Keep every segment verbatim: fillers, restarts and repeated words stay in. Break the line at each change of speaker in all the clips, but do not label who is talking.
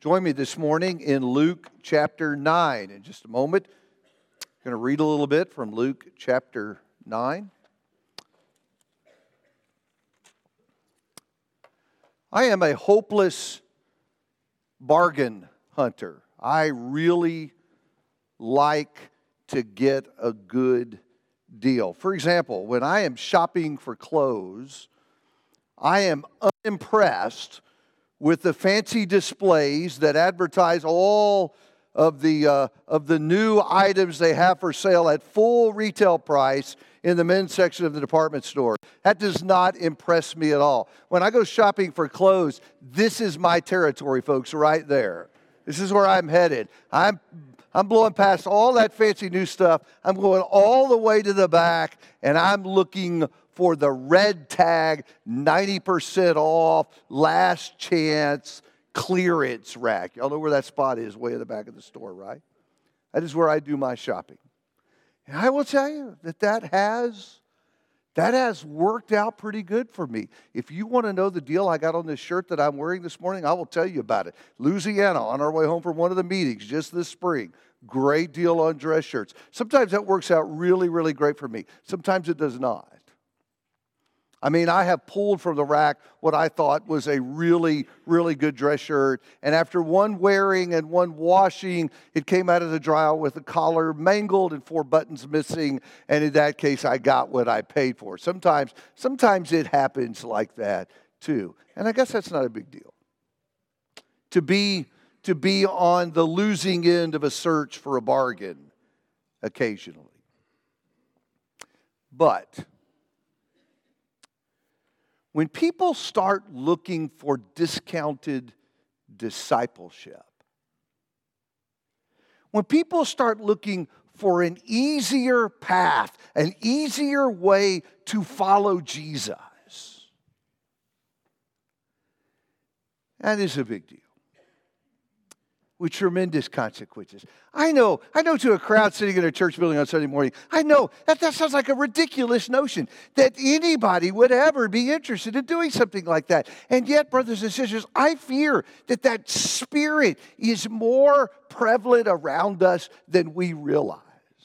Join me this morning in Luke chapter nine. In just a moment, I'm going to read a little bit from Luke chapter nine. I am a hopeless bargain hunter. I really like to get a good deal. For example, when I am shopping for clothes, I am unimpressed with the fancy displays that advertise all of the uh, of the new items they have for sale at full retail price in the men's section of the department store. That does not impress me at all. When I go shopping for clothes, this is my territory, folks, right there. This is where I'm headed. I'm I'm blowing past all that fancy new stuff. I'm going all the way to the back, and I'm looking for the red tag, ninety percent off, last chance, clearance rack. Y'all know where that spot is, way in the back of the store, right? That is where I do my shopping. And I will tell you that that has, that has worked out pretty good for me. If you want to know the deal I got on this shirt that I'm wearing this morning, I will tell you about it. Louisiana, on our way home from one of the meetings just this spring. Great deal on dress shirts. Sometimes that works out really, really great for me. Sometimes it does not. I mean, I have pulled from the rack what I thought was a really, really good dress shirt. And after one wearing and one washing, it came out of the dryer with the collar mangled and four buttons missing. And in that case, I got what I paid for. Sometimes, sometimes it happens like that too. And I guess that's not a big deal. To be, to be on the losing end of a search for a bargain occasionally. But when people start looking for discounted discipleship, when people start looking for an easier path, an easier way to follow Jesus, that is a big deal. With tremendous consequences. I know, I know to a crowd sitting in a church building on Sunday morning, I know that that sounds like a ridiculous notion that anybody would ever be interested in doing something like that. And yet, brothers and sisters, I fear that that spirit is more prevalent around us than we realize.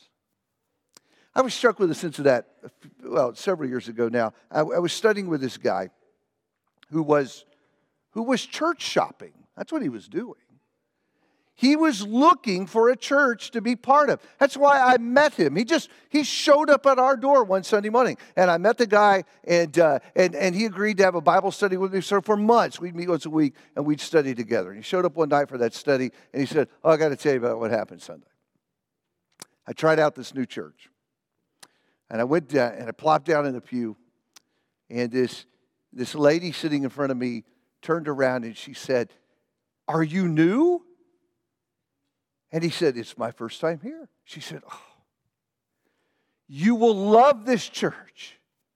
I was struck with a sense of that, well, several years ago now. I, I was studying with this guy who was, who was church shopping. That's what he was doing. He was looking for a church to be part of. That's why I met him. He just, he showed up at our door one Sunday morning. And I met the guy, and uh, and and he agreed to have a Bible study with me. So for months, we'd meet once a week, and we'd study together. And he showed up one night for that study, and he said, oh, I got to tell you about what happened Sunday. I tried out this new church. And I went down, and I plopped down in the pew, and this, this lady sitting in front of me turned around, and she said, are you new? And he said, it's my first time here. She said, oh, you will love this church.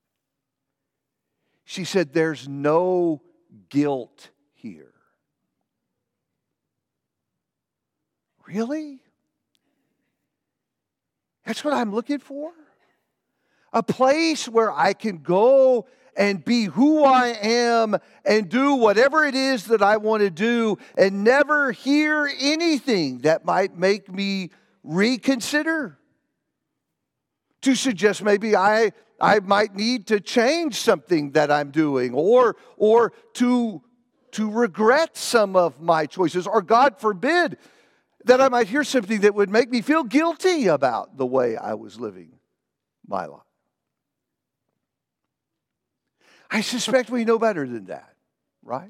She said, there's no guilt here. Really? That's what I'm looking for? A place where I can go and be who I am and do whatever it is that I want to do and never hear anything that might make me reconsider. To suggest maybe I, I might need to change something that I'm doing or, or to, to regret some of my choices, or God forbid that I might hear something that would make me feel guilty about the way I was living my life. I suspect we know better than that, right?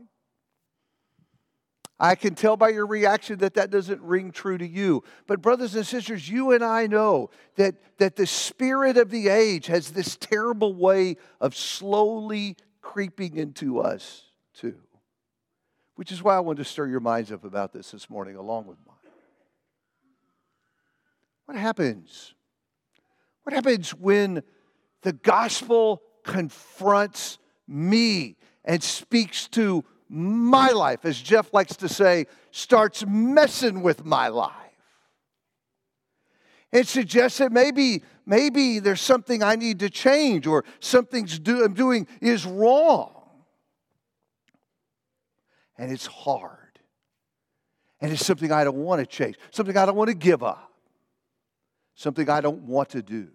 I can tell by your reaction that that doesn't ring true to you. But brothers and sisters, you and I know that, that the spirit of the age has this terrible way of slowly creeping into us too. Which is why I wanted to stir your minds up about this this morning along with mine. What happens? What happens when the gospel confronts me and speaks to my life, as Jeff likes to say, starts messing with my life? It suggests that maybe, maybe there's something I need to change, or something's do, I'm doing is wrong. And it's hard. And it's something I don't want to change, something I don't want to give up, something I don't want to do.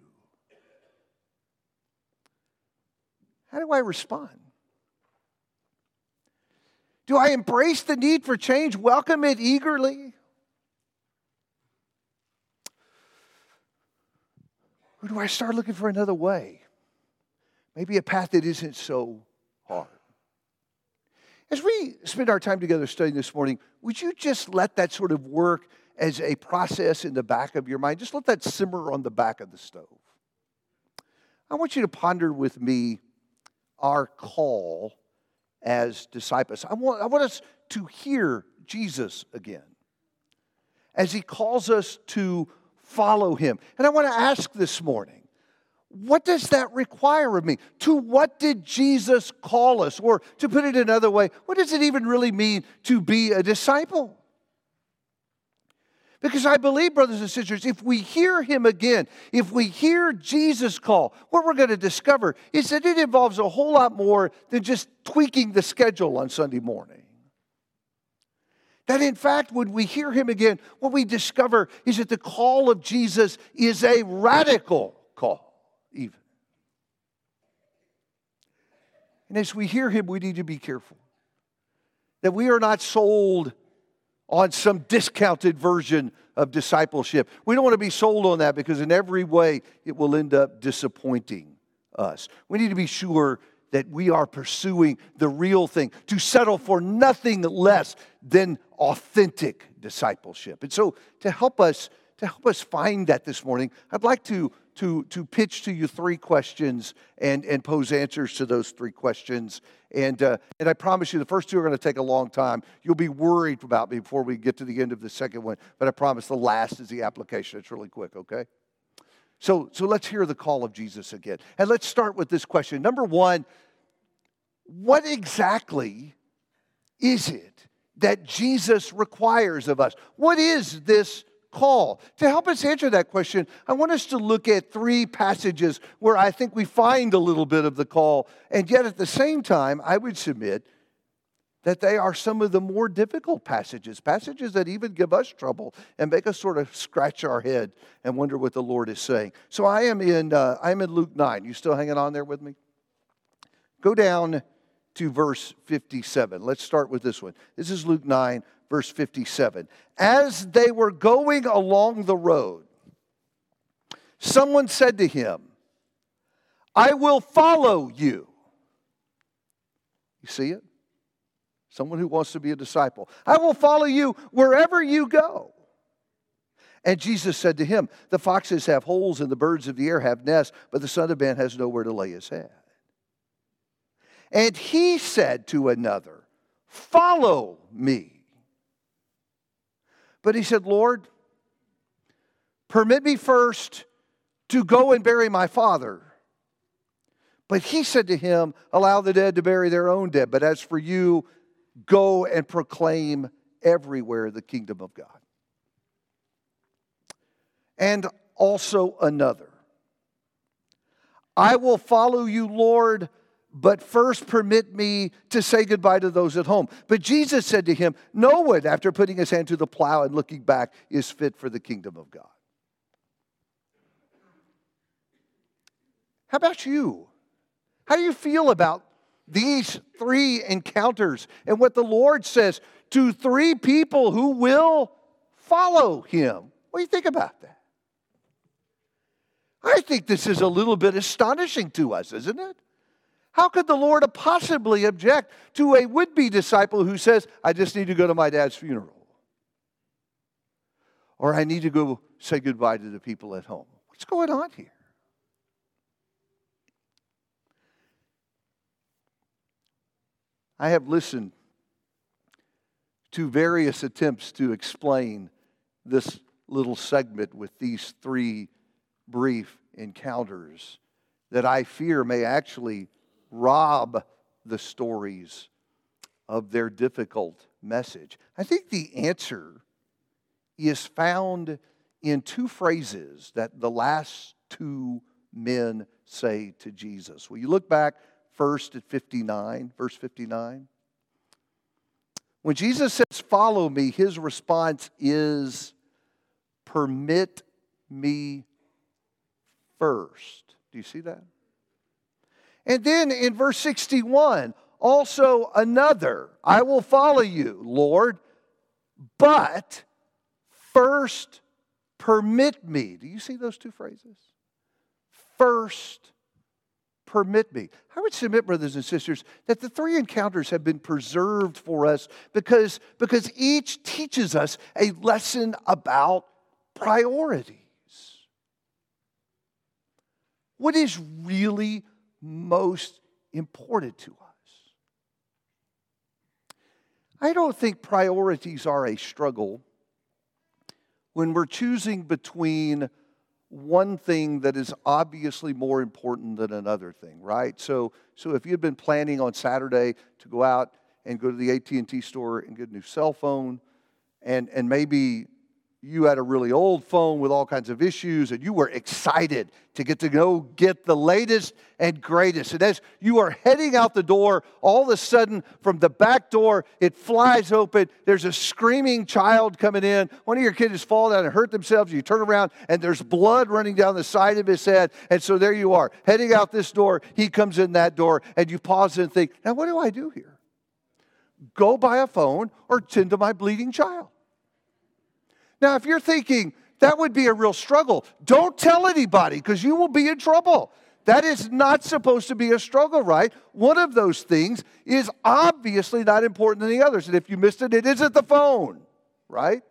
How do I respond? Do I embrace the need for change, welcome it eagerly? Or do I start looking for another way? Maybe a path that isn't so hard. As we spend our time together studying this morning, would you just let that sort of work as a process in the back of your mind? Just let that simmer on the back of the stove. I want you to ponder with me our call as disciples. I want, I want us to hear Jesus again as he calls us to follow him. And I want to ask this morning, what does that require of me? To what did Jesus call us? Or to put it another way, what does it even really mean to be a disciple? Because I believe, brothers and sisters, if we hear him again, if we hear Jesus call, what we're going to discover is that it involves a whole lot more than just tweaking the schedule on Sunday morning. That in fact, when we hear him again, what we discover is that the call of Jesus is a radical call. Even. And as we hear him, we need to be careful that we are not sold on some discounted version of discipleship. We don't want to be sold on that because in every way it will end up disappointing us. We need to be sure that we are pursuing the real thing, to settle for nothing less than authentic discipleship. And so to help us to help us find that this morning, I'd like to To, to pitch to you three questions and, and pose answers to those three questions. And, uh, and I promise you, the first two are going to take a long time. You'll be worried about me before we get to the end of the second one. But I promise the last is the application. It's really quick, okay? So, so let's hear the call of Jesus again. And let's start with this question. Number one, what exactly is it that Jesus requires of us? What is this call? To help us answer that question, I want us to look at three passages where I think we find a little bit of the call, and yet at the same time, I would submit that they are some of the more difficult passages, passages that even give us trouble and make us sort of scratch our head and wonder what the Lord is saying. So I am in, uh, I'm in Luke nine. You still hanging on there with me? Go down to verse fifty-seven. Let's start with this one. This is Luke nine, verse fifty-seven. As they were going along the road, someone said to him, I will follow you. You see it? Someone who wants to be a disciple. I will follow you wherever you go. And Jesus said to him, the foxes have holes and the birds of the air have nests, but the Son of Man has nowhere to lay his head. And he said to another, follow me. But he said, Lord, permit me first to go and bury my father. But he said to him, allow the dead to bury their own dead. But as for you, go and proclaim everywhere the kingdom of God. And also another, I will follow you, Lord, but first permit me to say goodbye to those at home. But Jesus said to him, no one, after putting his hand to the plow and looking back, is fit for the kingdom of God. How about you? How do you feel about these three encounters and what the Lord says to three people who will follow him? What do you think about that? I think this is a little bit astonishing to us, isn't it? How could the Lord possibly object to a would-be disciple who says, I just need to go to my dad's funeral? Or I need to go say goodbye to the people at home. What's going on here? I have listened to various attempts to explain this little segment with these three brief encounters that I fear may actually rob the stories of their difficult message. I think the answer is found in two phrases that the last two men say to Jesus. Will you look back first at fifty-nine, verse fifty-nine? When Jesus says, follow me, his response is, permit me first. Do you see that? And then in verse sixty-one, also another, I will follow you, Lord, but first permit me. Do you see those two phrases? First permit me. I would submit, brothers and sisters, that the three encounters have been preserved for us because, because each teaches us a lesson about priorities. What is really most important to us? I don't think priorities are a struggle when we're choosing between one thing that is obviously more important than another thing, right? So, so if you'd been planning on Saturday to go out and go to the A T and T store and get a new cell phone, and, and maybe you had a really old phone with all kinds of issues, and you were excited to get to go get the latest and greatest. And as you are heading out the door, all of a sudden, from the back door, it flies open. There's a screaming child coming in. One of your kids has fallen down and hurt themselves. You turn around, and there's blood running down the side of his head. And so there you are, heading out this door. He comes in that door, and you pause and think, now what do I do here? Go buy a phone or tend to my bleeding child. Now, if you're thinking that would be a real struggle, don't tell anybody because you will be in trouble. That is not supposed to be a struggle, right? One of those things is obviously not important than the others. And if you missed it, it isn't the phone, right?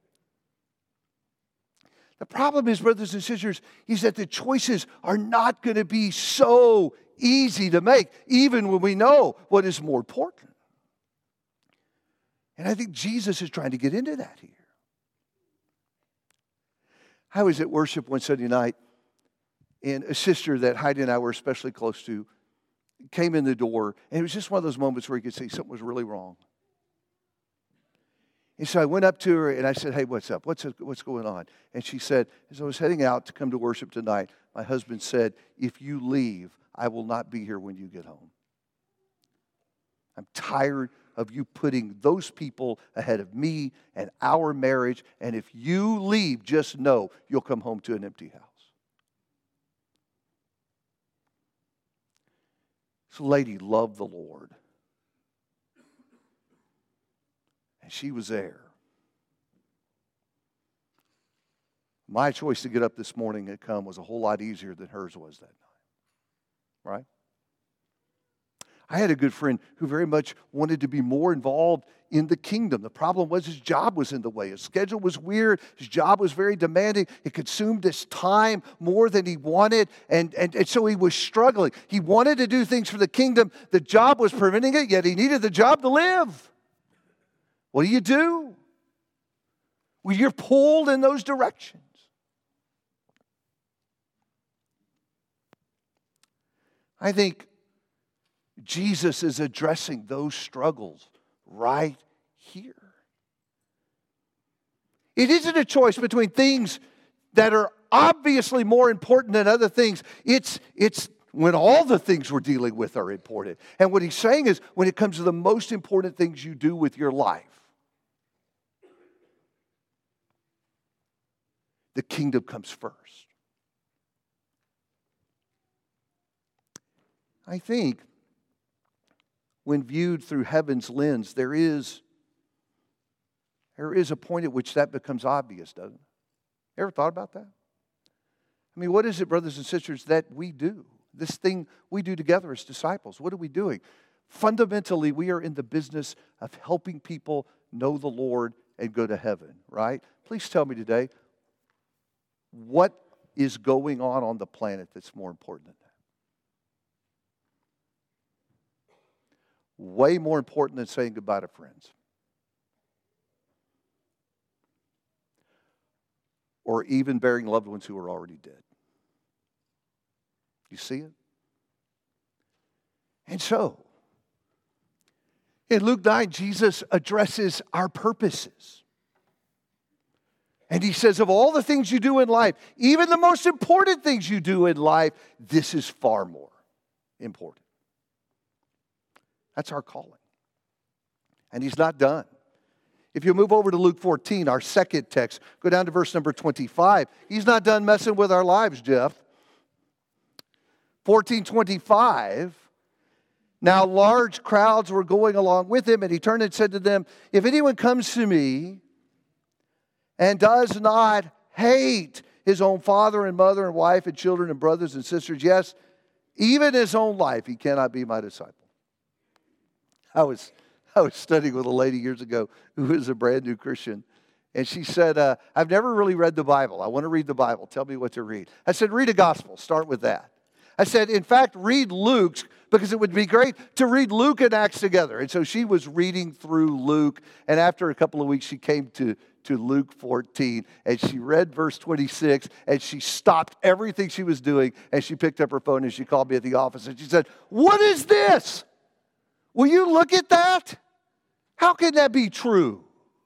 The problem is, brothers and sisters, is that the choices are not going to be so easy to make, even when we know what is more important. And I think Jesus is trying to get into that here. I was at worship one Sunday night, and a sister that Heidi and I were especially close to came in the door, and it was just one of those moments where you could see something was really wrong. And so I went up to her, and I said, hey, what's up? What's, what's going on? And she said, as I was heading out to come to worship tonight, my husband said, if you leave, I will not be here when you get home. I'm tired of you putting those people ahead of me and our marriage. And if you leave, just know you'll come home to an empty house. This lady loved the Lord. And she was there. My choice to get up this morning and come was a whole lot easier than hers was that night. Right? I had a good friend who very much wanted to be more involved in the kingdom. The problem was his job was in the way. His schedule was weird. His job was very demanding. It consumed his time more than he wanted, and, and, and so he was struggling. He wanted to do things for the kingdom. The job was preventing it, yet he needed the job to live. What do you do? Well, you're pulled in those directions. I think Jesus is addressing those struggles right here. It isn't a choice between things that are obviously more important than other things. It's, it's when all the things we're dealing with are important. And what he's saying is when it comes to the most important things you do with your life, the kingdom comes first. I think when viewed through heaven's lens, there is, there is a point at which that becomes obvious, doesn't it? Ever thought about that? I mean, what is it, brothers and sisters, that we do? This thing we do together as disciples, what are we doing? Fundamentally, we are in the business of helping people know the Lord and go to heaven, right? Please tell me today, what is going on on the planet that's more important than that? Way more important than saying goodbye to friends. Or even burying loved ones who are already dead. You see it? And so, in Luke nine, Jesus addresses our purposes. And he says, of all the things you do in life, even the most important things you do in life, this is far more important. That's our calling. And he's not done. If you move over to Luke fourteen, our second text, go down to verse number twenty-five. He's not done messing with our lives, Jeff. fourteen twenty-five. Now large crowds were going along with him, and he turned and said to them, if anyone comes to me and does not hate his own father and mother and wife and children and brothers and sisters, yes, even his own life, he cannot be my disciple. I was... I was studying with a lady years ago who was a brand new Christian. And she said, uh, I've never really read the Bible. I want to read the Bible. Tell me what to read. I said, read a gospel. Start with that. I said, in fact, read Luke's, because it would be great to read Luke and Acts together. And so she was reading through Luke. And after a couple of weeks, she came to, to Luke fourteen. And she read verse twenty-six. And she stopped everything she was doing. And she picked up her phone and she called me at the office. And she said, what is this? Will you look at that? How can that be true?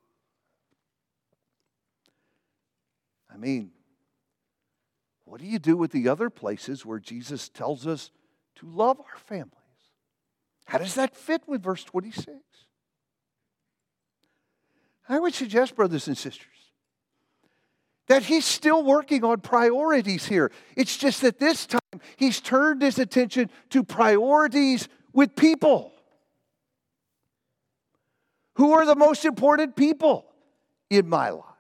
I mean, what do you do with the other places where Jesus tells us to love our families? How does that fit with verse twenty-six? I would suggest, brothers and sisters, that he's still working on priorities here. It's just that this time he's turned his attention to priorities with people. Who are the most important people in my life?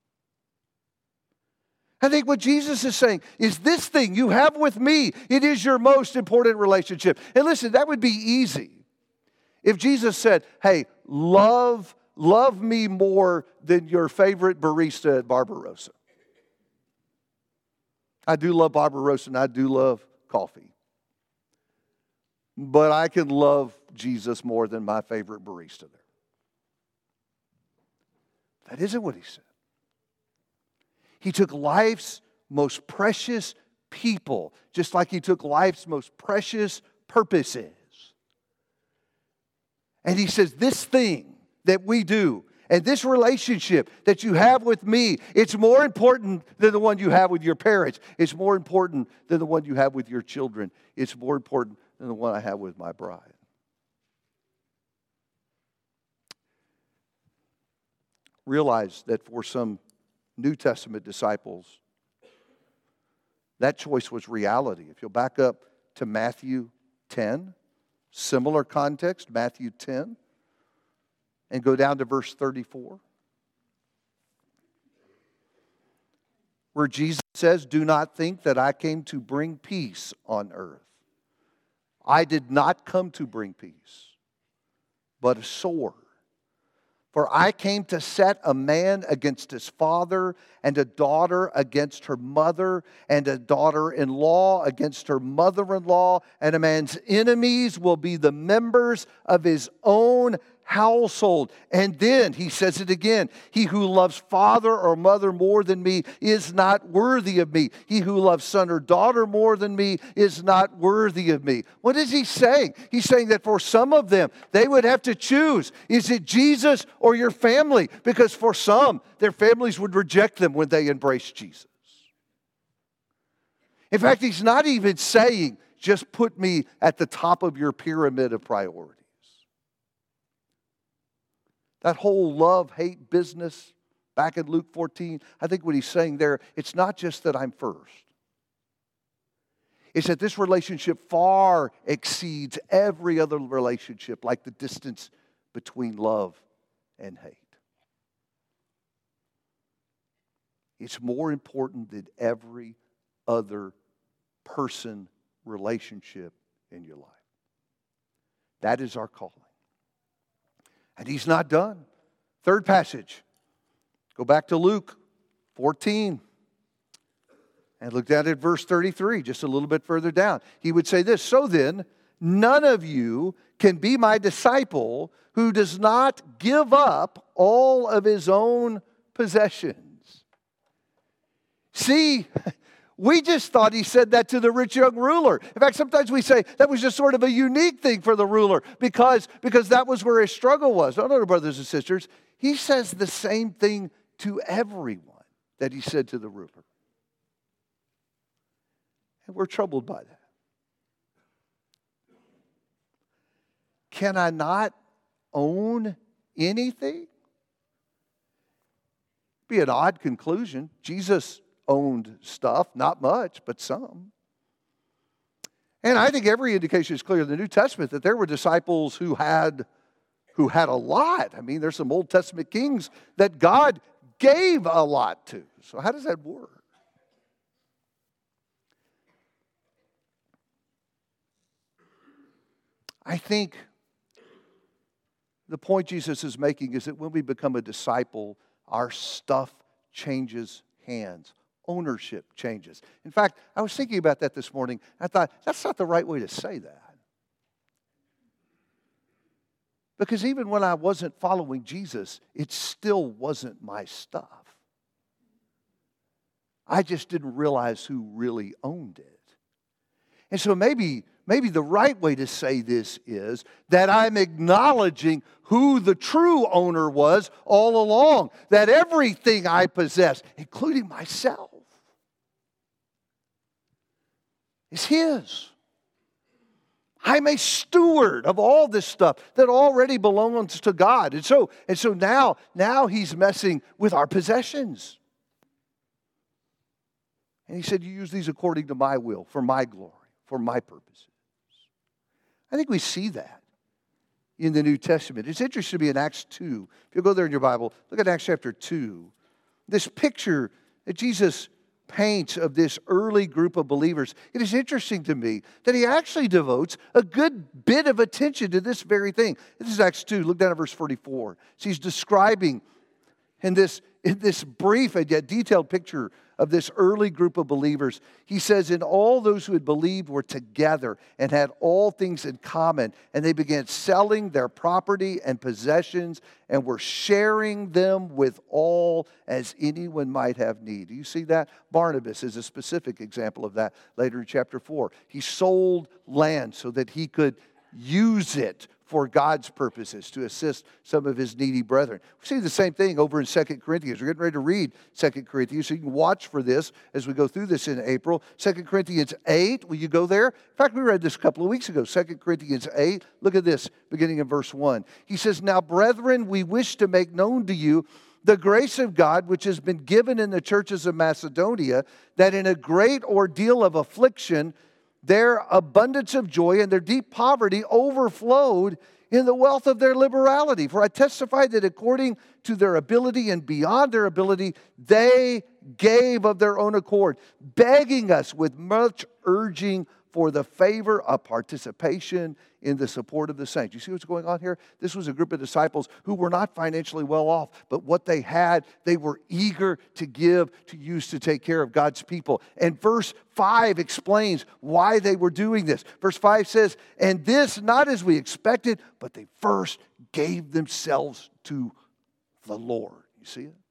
I think what Jesus is saying is this thing you have with me, it is your most important relationship. And listen, that would be easy if Jesus said, hey, love, love me more than your favorite barista at Barbarossa. I do love Barbarossa and I do love coffee. But I can love Jesus more than my favorite barista there. That isn't what he said. He took life's most precious people, just like he took life's most precious purposes. And he says, this thing that we do, and this relationship that you have with me, it's more important than the one you have with your parents. It's more important than the one you have with your children. It's more important than the one I have with my bride. Realize that for some New Testament disciples, that choice was reality. If you'll back up to Matthew ten, similar context, Matthew ten, and go down to verse thirty-four, where Jesus says, do not think that I came to bring peace on earth. I did not come to bring peace, but a sword. For I came to set a man against his father, and a daughter against her mother, and a daughter-in-law against her mother-in-law, and a man's enemies will be the members of his own household. And then he says it again, he who loves father or mother more than me is not worthy of me. He who loves son or daughter more than me is not worthy of me. What is he saying? He's saying that for some of them, they would have to choose, is it Jesus or your family? Because for some, their families would reject them when they embrace Jesus. In fact, he's not even saying, just put me at the top of your pyramid of priorities. That whole love-hate business back in Luke fourteen, I think what he's saying there, it's not just that I'm first. It's that this relationship far exceeds every other relationship, like the distance between love and hate. It's more important than every other person relationship in your life. That is our calling. And he's not done. Third passage. Go back to Luke fourteen. And look down at verse thirty-three, just a little bit further down. He would say this, so then, none of you can be my disciple who does not give up all of his own possessions. See, we just thought he said that to the rich young ruler. In fact, sometimes we say that was just sort of a unique thing for the ruler because, because that was where his struggle was. No, no, brothers and sisters. He says the same thing to everyone that he said to the ruler. And we're troubled by that. Can I not own anything? Be an odd conclusion. Jesus owned stuff, not much, but some. And I think every indication is clear in the New Testament that there were disciples who had, who had a lot. I mean, there's some Old Testament kings that God gave a lot to. So how does that work? I think the point Jesus is making is that when we become a disciple, our stuff changes hands. Ownership changes. In fact, I was thinking about that this morning. I thought, that's not the right way to say that. Because even when I wasn't following Jesus, it still wasn't my stuff. I just didn't realize who really owned it. And so maybe, maybe the right way to say this is that I'm acknowledging who the true owner was all along. That everything I possess, including myself, is His. I'm a steward of all this stuff that already belongs to God. And so, and so now, now He's messing with our possessions. And He said, you use these according to my will, for my glory, for my purposes. I think we see that in the New Testament. It's interesting to me in Acts two. If you go there in your Bible, look at Acts chapter two. This picture that Jesus paints of this early group of believers. It is interesting to me that He actually devotes a good bit of attention to this very thing. This is Acts two. Look down at verse forty-four. So he's describing in this, in this brief and yet detailed picture of this early group of believers. He says, and all those who had believed were together and had all things in common. And they began selling their property and possessions and were sharing them with all as anyone might have need. Do you see that? Barnabas is a specific example of that later in chapter four. He sold land so that he could use it for God's purposes, to assist some of his needy brethren. We see the same thing over in Second Corinthians. We're getting ready to read Second Corinthians, so you can watch for this as we go through this in April. Second Corinthians eight, will you go there? In fact, we read this a couple of weeks ago, Second Corinthians eight. Look at this, beginning in verse one. He says, now, brethren, we wish to make known to you the grace of God which has been given in the churches of Macedonia, that in a great ordeal of affliction, their abundance of joy and their deep poverty overflowed in the wealth of their liberality. For I testify that according to their ability and beyond their ability, they gave of their own accord, begging us with much urging for the favor of participation in the support of the saints. You see what's going on here? This was a group of disciples who were not financially well off, but what they had, they were eager to give, to use to take care of God's people. And verse five explains why they were doing this. Verse five says, and this not as we expected, but they first gave themselves to the Lord. You see it?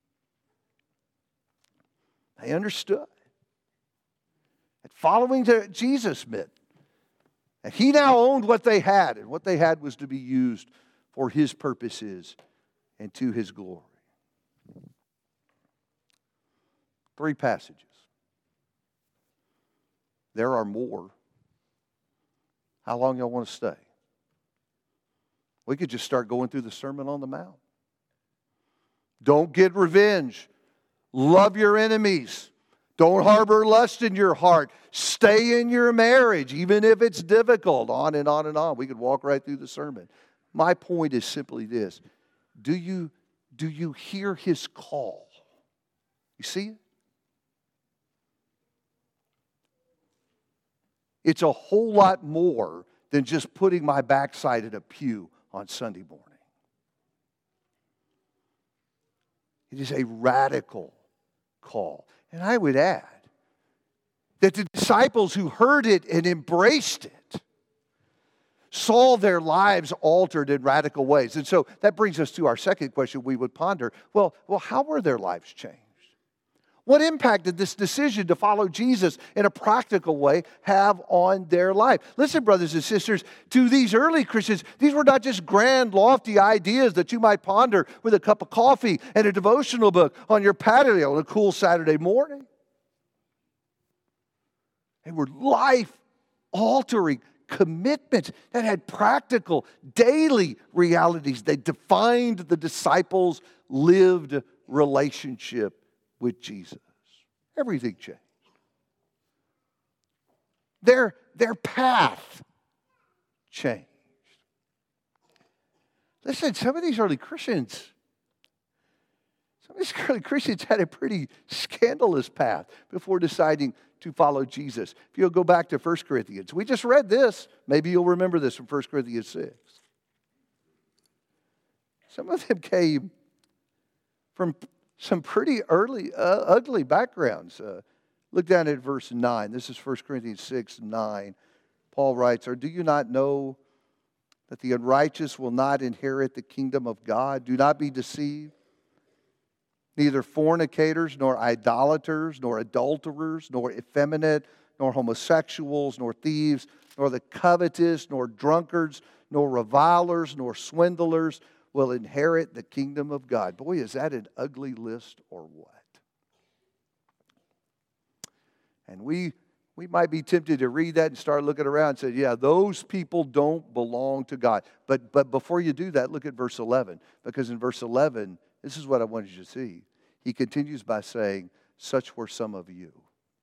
They understood. And following to Jesus meant and He now owned what they had, and what they had was to be used for His purposes and to His glory. Three passages. There are more. How long y'all want to stay? We could just start going through the Sermon on the Mount. Don't get revenge. Love your enemies. Don't harbor lust in your heart. Stay in your marriage, even if it's difficult. On and on and on. We could walk right through the sermon. My point is simply this. Do you, do you hear His call? You see it? It's a whole lot more than just putting my backside at a pew on Sunday morning. It is a radical call. And I would add that the disciples who heard it and embraced it saw their lives altered in radical ways. And so that brings us to our second question we would ponder. Well, well, how were their lives changed? What impact did this decision to follow Jesus in a practical way have on their life? Listen, brothers and sisters, to these early Christians, these were not just grand, lofty ideas that you might ponder with a cup of coffee and a devotional book on your patio on a cool Saturday morning. They were life-altering, commitments, that had practical, daily realities. They defined the disciples' lived relationship with Jesus. Everything changed. Their, their path changed. Listen, some of these early Christians, some of these early Christians had a pretty scandalous path before deciding to follow Jesus. If you'll go back to First Corinthians, we just read this. Maybe you'll remember this from First Corinthians six. Some of them came from some pretty early, uh, ugly backgrounds. Uh, look down at verse nine. This is First Corinthians six, nine. Paul writes, "Or do you not know that the unrighteous will not inherit the kingdom of God? Do not be deceived. Neither fornicators, nor idolaters, nor adulterers, nor effeminate, nor homosexuals, nor thieves, nor the covetous, nor drunkards, nor revilers, nor swindlers will inherit the kingdom of God." Boy, is that an ugly list or what? And we we might be tempted to read that and start looking around and say, yeah, those people don't belong to God. But but before you do that, look at verse eleven. Because in verse eleven, this is what I wanted you to see. He continues by saying, such were some of you.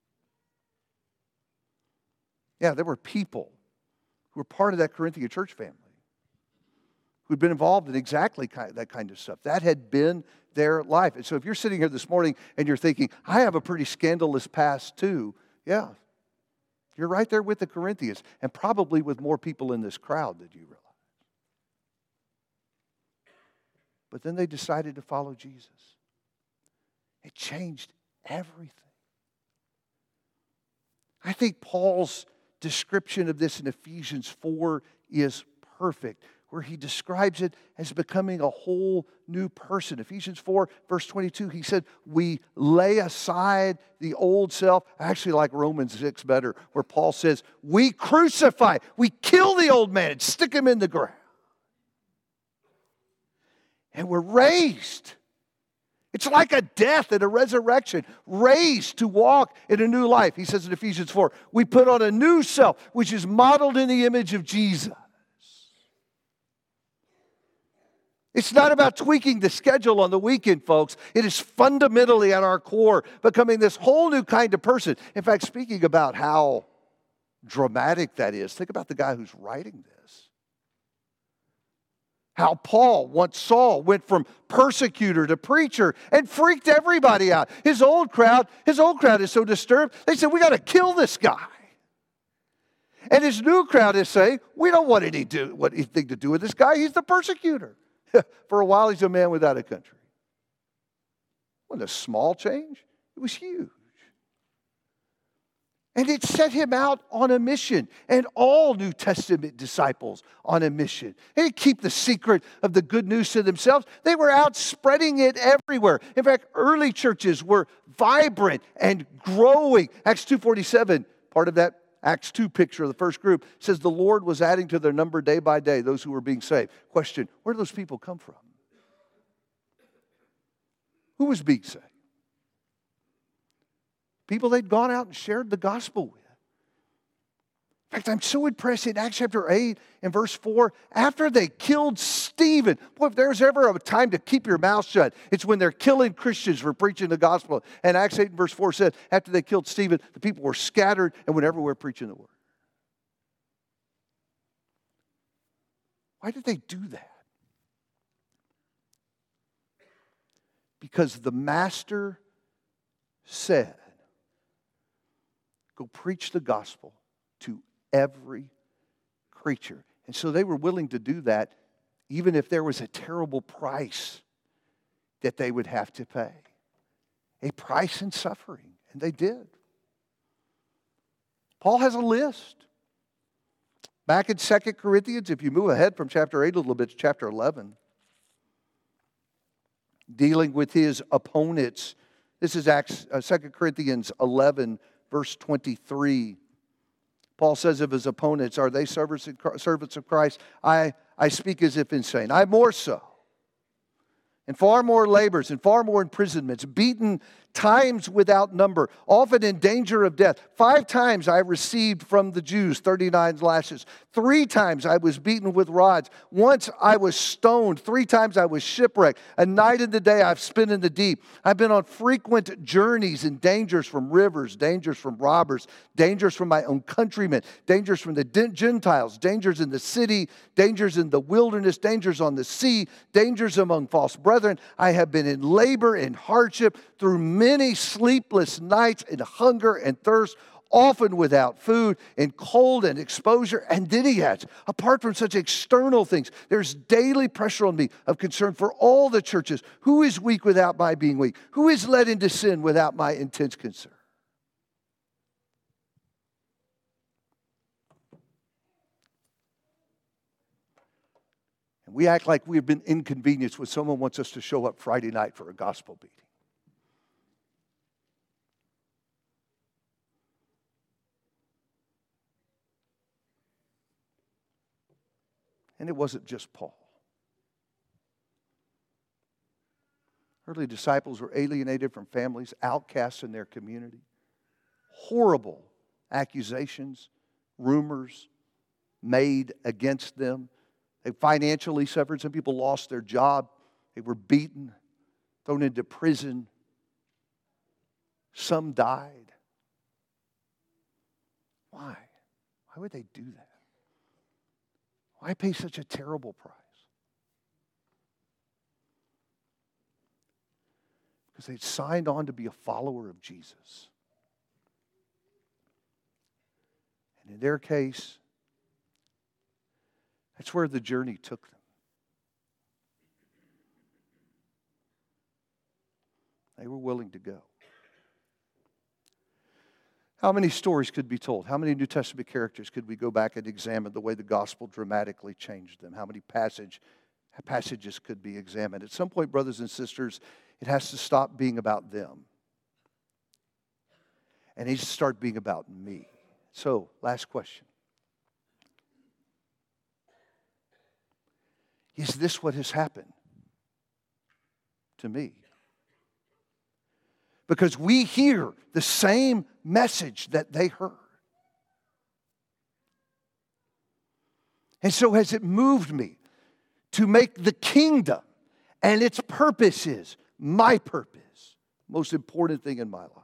Yeah, there were people who were part of that Corinthian church family who'd been involved in exactly that kind of stuff. That had been their life. And so if you're sitting here this morning and you're thinking, I have a pretty scandalous past too, yeah, you're right there with the Corinthians and probably with more people in this crowd than you realize. But then they decided to follow Jesus. It changed everything. I think Paul's description of this in Ephesians four is perfect, where he describes it as becoming a whole new person. Ephesians four, verse twenty-two, he said, we lay aside the old self. I actually like Romans six better, where Paul says, we crucify, we kill the old man and stick him in the ground. And we're raised. It's like a death and a resurrection, raised to walk in a new life. He says in Ephesians four, we put on a new self, which is modeled in the image of Jesus. It's not about tweaking the schedule on the weekend, folks. It is fundamentally at our core becoming this whole new kind of person. In fact, speaking about how dramatic that is, think about the guy who's writing this. How Paul, once Saul, went from persecutor to preacher and freaked everybody out. His old crowd, his old crowd is so disturbed, they said, we got to kill this guy. And his new crowd is saying, we don't want any do, what, anything to do with this guy. He's the persecutor. For a while, he's a man without a country. It wasn't a small change. It was huge. And it set him out on a mission, and all New Testament disciples on a mission. They didn't keep the secret of the good news to themselves. They were out spreading it everywhere. In fact, early churches were vibrant and growing. Acts two forty-seven, part of that Acts two picture of the first group, says the Lord was adding to their number day by day those who were being saved. Question, where do those people come from? Who was being saved? People they'd gone out and shared the gospel with. In fact, I'm so impressed in Acts chapter eight and verse four, after they killed Stephen. Boy, if there's ever a time to keep your mouth shut, it's when they're killing Christians for preaching the gospel. And Acts eight and verse four said, after they killed Stephen, the people were scattered and went everywhere preaching the word. Why did they do that? Because the master said, go preach the gospel to every creature. And so they were willing to do that even if there was a terrible price that they would have to pay. A price in suffering. And they did. Paul has a list. Back in Second Corinthians, if you move ahead from chapter eight a little bit to chapter eleven, dealing with his opponents. This is Acts, uh, Second Corinthians eleven, verse twenty-three. Paul says of his opponents, are they servants of Christ? I, I speak as if insane. I more so. and far more labors and far more imprisonments, beaten times without number, often in danger of death. Five times I received from the Jews thirty-nine lashes. Three times I was beaten with rods. Once I was stoned. Three times I was shipwrecked. A night and a day I've spent in the deep. I've been on frequent journeys and dangers from rivers, dangers from robbers, dangers from my own countrymen, dangers from the Gentiles, dangers in the city, dangers in the wilderness, dangers on the sea, dangers among false brethren. I have been in labor and hardship through many sleepless nights and hunger and thirst, often without food, and cold and exposure. And then he adds, apart from such external things, there's daily pressure on me of concern for all the churches. Who is weak without my being weak? Who is led into sin without my intense concern? And we act like we've been inconvenienced when someone wants us to show up Friday night for a gospel meeting. And it wasn't just Paul. Early disciples were alienated from families, outcasts in their community. Horrible accusations, rumors made against them. They financially suffered. Some people lost their job. They were beaten, thrown into prison. Some died. Why? Why would they do that? Why pay such a terrible price? Because they'd signed on to be a follower of Jesus. And in their case, that's where the journey took them. They were willing to go. How many stories could be told? How many New Testament characters could we go back and examine the way the gospel dramatically changed them? How many passage, passages could be examined? At some point, brothers and sisters, it has to stop being about them. And it needs to start being about me. So, last question. Is this what has happened to me? Because we hear the same message that they heard. And so has it moved me to make the kingdom and its purposes my purpose, most important thing in my life?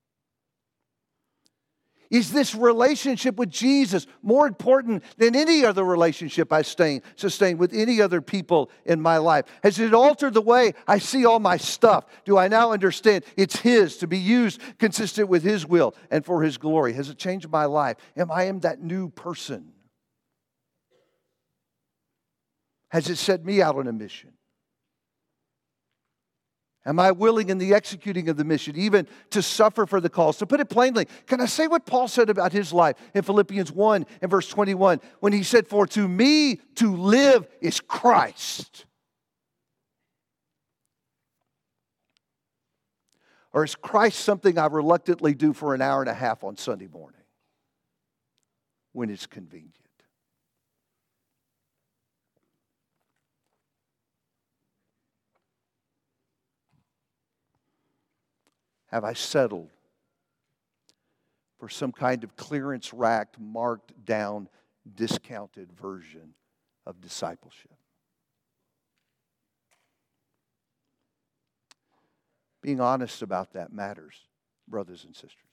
Is this relationship with Jesus more important than any other relationship I sustain with any other people in my life? Has it altered the way I see all my stuff? Do I now understand it's His to be used consistent with His will and for His glory? Has it changed my life? Am I am that new person? Has it set me out on a mission? Am I willing in the executing of the mission, even to suffer for the cause? To put it plainly, can I say what Paul said about his life in Philippians one and verse twenty-one, when he said, "For to me to live is Christ." Or is Christ something I reluctantly do for an hour and a half on Sunday morning when it's convenient? Have I settled for some kind of clearance-racked, marked down, discounted version of discipleship? Being honest about that matters, brothers and sisters.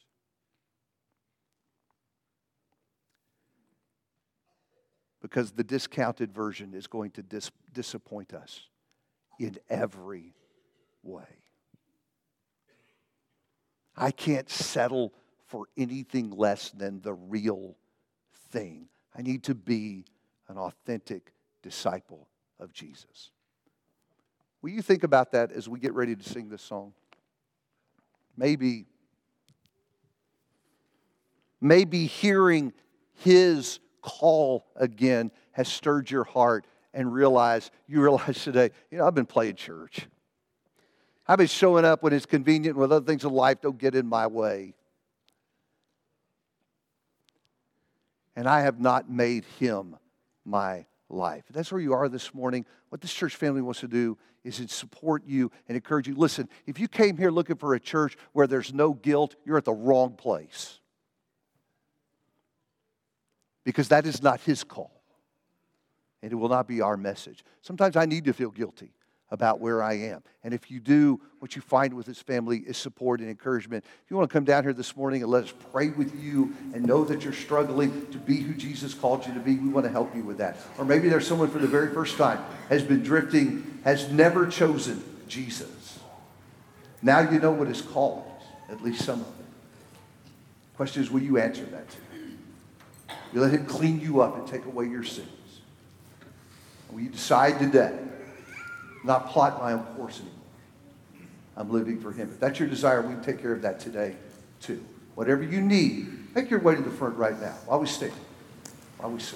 Because the discounted version is going to dis- disappoint us in every way. I can't settle for anything less than the real thing. I need to be an authentic disciple of Jesus. Will you think about that as we get ready to sing this song? Maybe, maybe hearing His call again has stirred your heart and realize, you realize today, you know, I've been playing church. I've been showing up when it's convenient, when other things in life don't get in my way. And I have not made Him my life. If that's where you are this morning, what this church family wants to do is to support you and encourage you. Listen, if you came here looking for a church where there's no guilt, you're at the wrong place. Because that is not his call. And it will not be our message. Sometimes I need to feel guilty about where I am. And if you do, what you find with this family is support and encouragement. If you want to come down here this morning and let us pray with you and know that you're struggling to be who Jesus called you to be, we want to help you with that. Or maybe there's someone for the very first time has been drifting, has never chosen Jesus. Now you know what his call is, at least some of it. The question is, will you answer that to him? You let him clean you up and take away your sins. Will you decide today, not plot my own course anymore? I'm living for him. If that's your desire, we can take care of that today, too. Whatever you need, make your way to the front right now while we stand. While we sing.